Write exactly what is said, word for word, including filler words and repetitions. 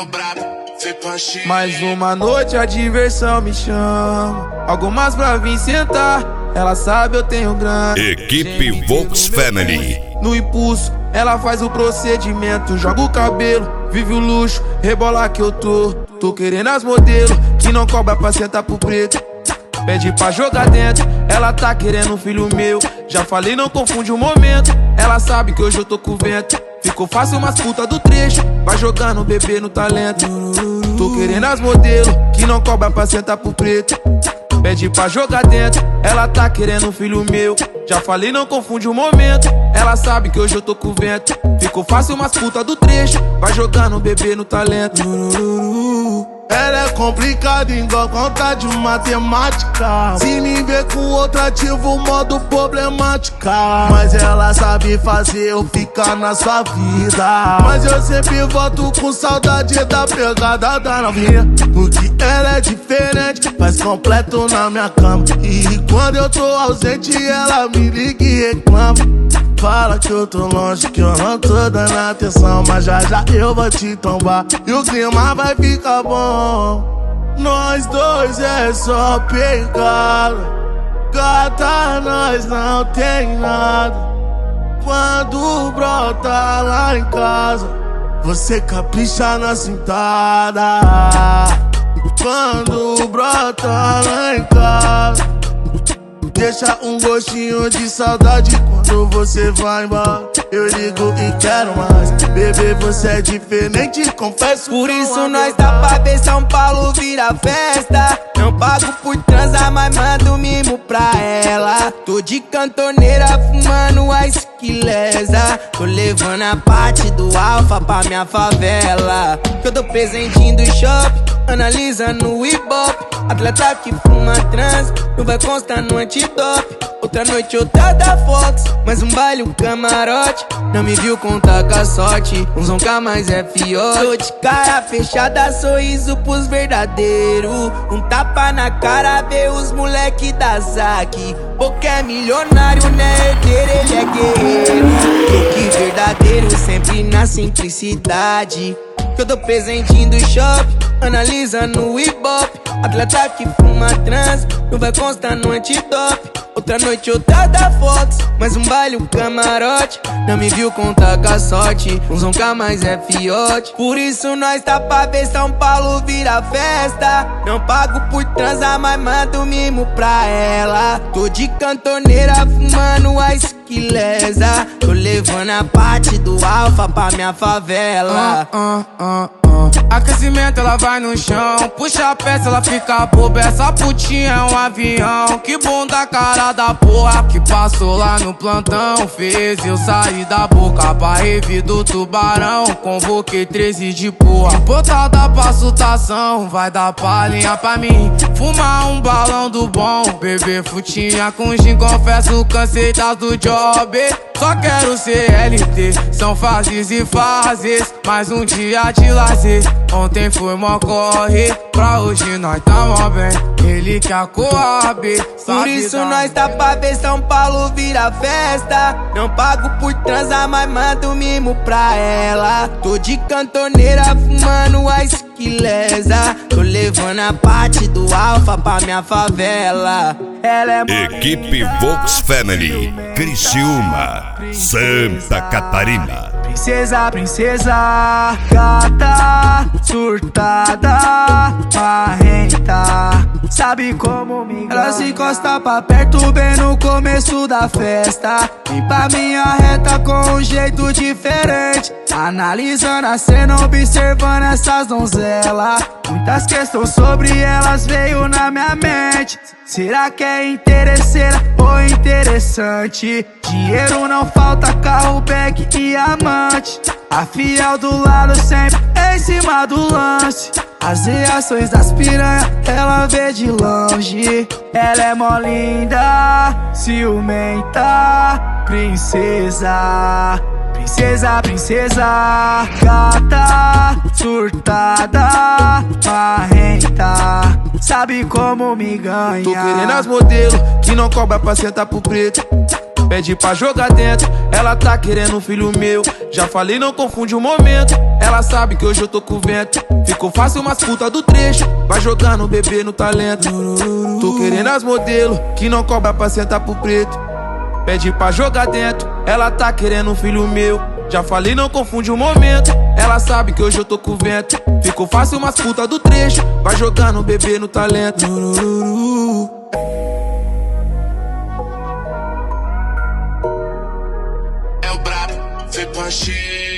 menor brabo, feito uma X. Mais uma noite a diversão me chama, algumas pra vir sentar. Ela sabe eu tenho grana. Equipe Vox Family. No impulso, ela faz o procedimento, joga o cabelo, vive o luxo, rebola que eu tô. Tô querendo as modelos, que não cobra pra sentar pro preto. Pede pra jogar dentro, ela tá querendo um filho meu. Já falei, não confunde o momento. Ela sabe que hoje eu tô com vento. Ficou fácil umas puta do trecho, vai jogando bebê no talento. Tô querendo as modelos, que não cobra pra sentar pro preto. Pede pra jogar dentro, ela tá querendo um filho meu. Já falei, não confunde o momento. Ela sabe que hoje eu tô com vento. Ficou fácil umas puta do trecho, vai jogando bebê no talento. Ela é complicada igual conta de matemática. Se me ver com outra, ativo o modo problemática. Mas ela sabe fazer eu ficar na sua vida. Mas eu sempre volto com saudade da pegada da novinha, porque ela é diferente, faz completo na minha cama. E quando eu tô ausente, ela me liga e reclama. Fala que eu tô longe, que eu não tô dando atenção, mas já já eu vou te tombar e o clima vai ficar bom. Nós dois é só pegada, gata, nós não tem nada. Quando brota lá em casa, você capricha na cintada. Quando brota lá em casa, deixa um gostinho de saudade quando você vai embora. Eu ligo e quero mais, bebê, você é diferente, confesso. Por isso nós tá pra ver São Paulo vira festa. Não pago por transar, mas mando mimo pra ela. Tô de cantoneira fumando a esquileza. Tô levando a parte do alfa pra minha favela. Que eu dou presentinho do shopping, analisando o ibope. Atleta que fuma trans, não vai constar no antidope. Outra noite, outra da Fox, mais um baile, um camarote. Não me viu contar com a sorte, um zonca mais é fiote. Tô de cara fechada, sorriso pros verdadeiros. Um tapa na cara, vê os moleque da Zack. Porque é milionário, né, herdeiro, ele é guerreiro. Look verdadeiro, sempre na simplicidade. Que eu dou presentinho do shopping, analisando o ibope. Atleta que fuma trans, não vai constar no antidope. Outra noite, outra da Fox, mais um baile, um camarote. Não me viu contar com a sorte, um zonca mais é fiote. Por isso nós tá pra ver São Paulo vira festa. Não pago por transar, mas mando mimo pra ela. Tô de cantoneira fumando a esquileza. Tô levando a parte do alfa pra minha favela. uh, uh, uh, uh. Aquecimento, ela vai no chão, puxa a peça, ela fica boba. Essa putinha é um avião, que bunda cara da porra. Que passou lá no plantão, fez eu sair da boca pra revi do tubarão. Convoquei treze de porra, botada pra sutação. Vai dar palhinha pra mim, fumar um balão do bom. Beber frutinha com gin, confesso, cansei das do job. Só quero ser L T, são fases e fases. Mais um dia de lazer, ontem foi mó corre. Pra hoje nós tamo bem, ele que a Coab. Por isso nós tá pra ver São Paulo vira festa. Não pago por transar, mas mando mimo pra ela. Tô de cantoneira fumando a esquileza. Tô levando a parte do alfa pra minha favela. Ela é Equipe Vox Family, Criciúma, Santa Catarina. Princesa, princesa, gata, surtada, marrenta. Sabe como me engana? Ela se encosta pra perto bem no começo da festa. E pra minha reta com um jeito diferente. Analisando a cena, observando essas donzelas. Muitas questões sobre elas veio na minha mente. Será que é interesseira ou interessante? Dinheiro não falta, carro, bag e amante. A fiel do lado sempre em cima do lance. As reações das piranhas ela vê de longe. Ela é mó linda, ciumenta, princesa. Princesa, princesa, gata, surtada, marrenta. Sabe como me ganha. Tô querendo as modelos, que não cobra pra sentar pro preto. Pede pra jogar dentro, ela tá querendo um filho meu. Já falei, não confunde o momento. Ela sabe que hoje eu tô com vento. Ficou fácil umas puta do trecho. Vai jogando bebê no talento. Tô querendo as modelo que não cobra pra sentar pro preto. Pede pra jogar dentro, ela tá querendo um filho meu. Já falei, não confunde o momento. Ela sabe que hoje eu tô com vento. Ficou fácil umas puta do trecho. Vai jogando bebê no talento. É o brabo, vem pra China.